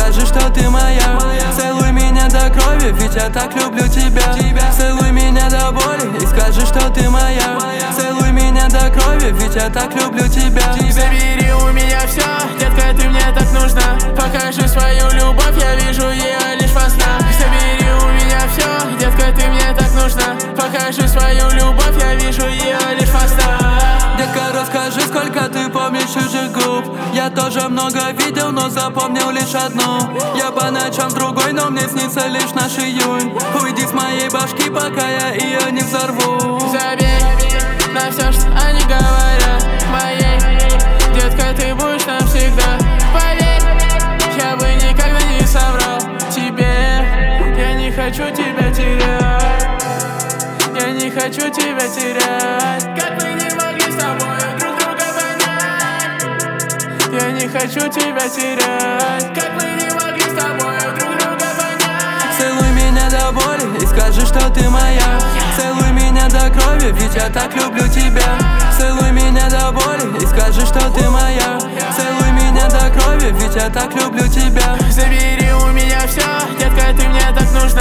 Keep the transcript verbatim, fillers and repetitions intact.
скажи, что ты моя. Целуй меня до крови, ведь я так люблю тебя. Целуй меня до боли и скажи, что ты моя. Целуй меня до крови, ведь я так люблю тебя. Забери у меня все, детка, ты мне так нужна. Покажи свою любовь, я вижу ее лишь во снах. Забери у меня все, детка, ты мне так нужна. Покажи свою любовь, я вижу ее лишь во снах. Детка, расскажи, сколько ты помнишь чужих губ. Я тоже много видел, но запомнил лишь одну. Я по ночам с другой, но мне снится лишь наш июнь. Уйди с моей башки, пока я ее не взорву. Забей на все, что они говорят моей. Детка, ты будешь навсегда. Поверь, я бы никогда не соврал тебе. Я не хочу тебя терять. Я не хочу тебя терять. Как мы не могли с тобой друг друга понять. Я не хочу тебя терять. Как мы не могли с тобой друг друга понять. Целуй меня до боли и скажи, что ты моя. Целуй меня до крови, ведь я так люблю тебя. Целуй меня до боли и скажи, что ты моя. Целуй меня до крови, ведь я так люблю тебя. Забери у меня все, детка, ты мне так нужна.